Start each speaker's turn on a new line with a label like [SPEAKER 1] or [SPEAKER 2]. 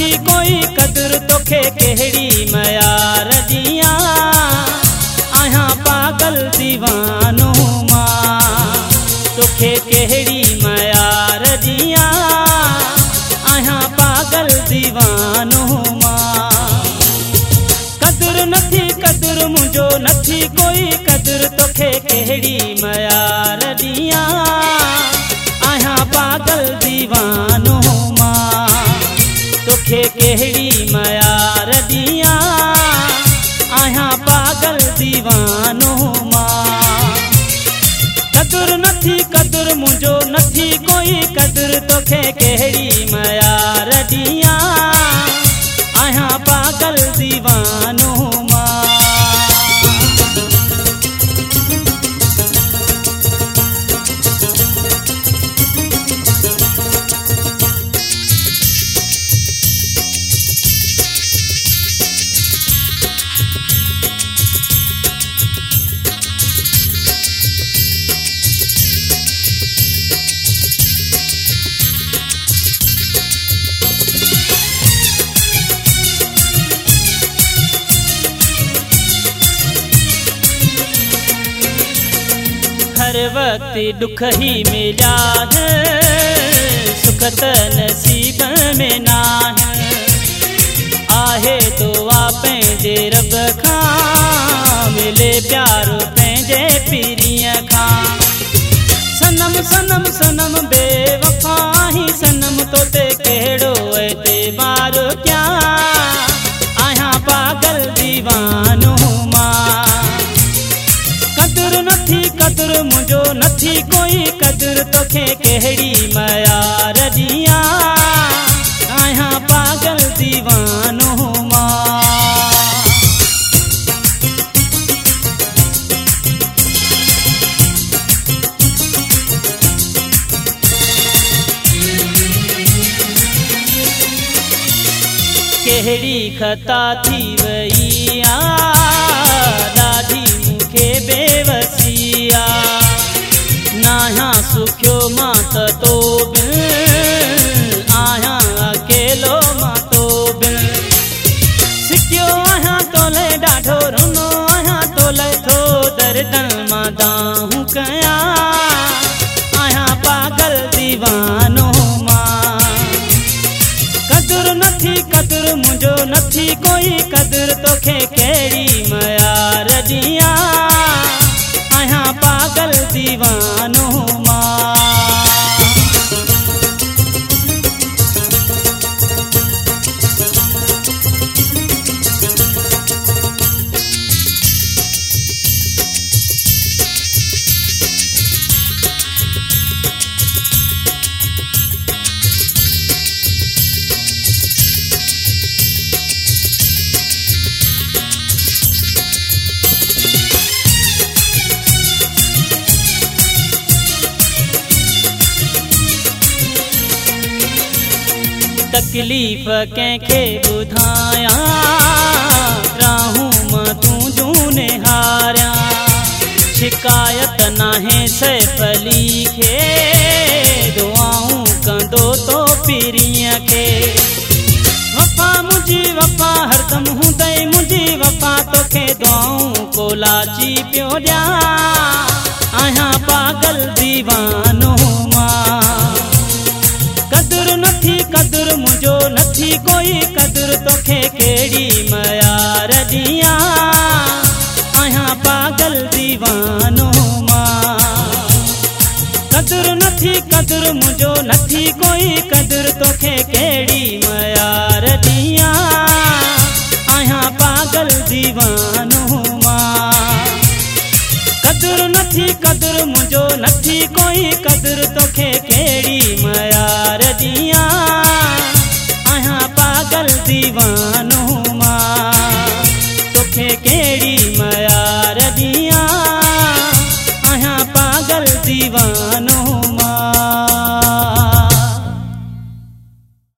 [SPEAKER 1] नथी कोई कदर तोखे केड़ी मयार दिया आया पागल दीवानो मां तोखे केड़ी मयार दिया आया पागल दीवानो मां कदर मुझो नथी कोई कदर तोखे केड़ी मयार दिया आया पागल दीवानो मां तोखे केड़ी मयार दिया आया पागल दीवानो मां कदर मुझो नथी कोई कदर तोखे केड़ी मयार दिया आया पागल दीवानो मां हर वक्त दुख ही मिला है सुख त नसीब में ना है आहे तो पंहिंजे रब खां मिले प्यार पंहिंजे पीरीअ खां सनम सनम सनम बेवफा ही सनम तोते कहिड़ो एतबार क्या आया पागल दीवानो मां कदर मुझो नथी कोई कदर तोखे केड़ी मयार दिया आया पागल दीवानो मां केड़ी खता थी वई ॾाढी मूंखे बेवसिया नाया सुखियो मां त तो बिन आया अकेलो मां तो बिन सिकियो आया तोले ॾाढो रुनो आया तोले थो दर्दन मां दाहूं कया आया पागल दीवानो मां कदर मुझो नथी कोई कदर तोखे केड़ी मयार दिया आया पागल दीवानो मां तकलीफ़ कंहिंखे ॿुधाया राहूं मां तूं जूं निहारिया शिकायत नाहे सैफ अली खे दुआऊं कंदो तो पीरीअ खे वफ़ा मुंहिंजी वफ़ा हरदम हूंदई मुंहिंजी वफ़ा तोखे दुआऊं कोलाची पियो ॾियां आया पागल दीवानो मां कदर मुझो नथी कोई कदर तोखे केड़ी मयार दिया आया पागल दीवानो मां कदर मुझो नथी कोई कदर तोखे केड़ी मयार दिया आया पागल दीवानो मां कदर मुझो नथी कोई कदर तोखे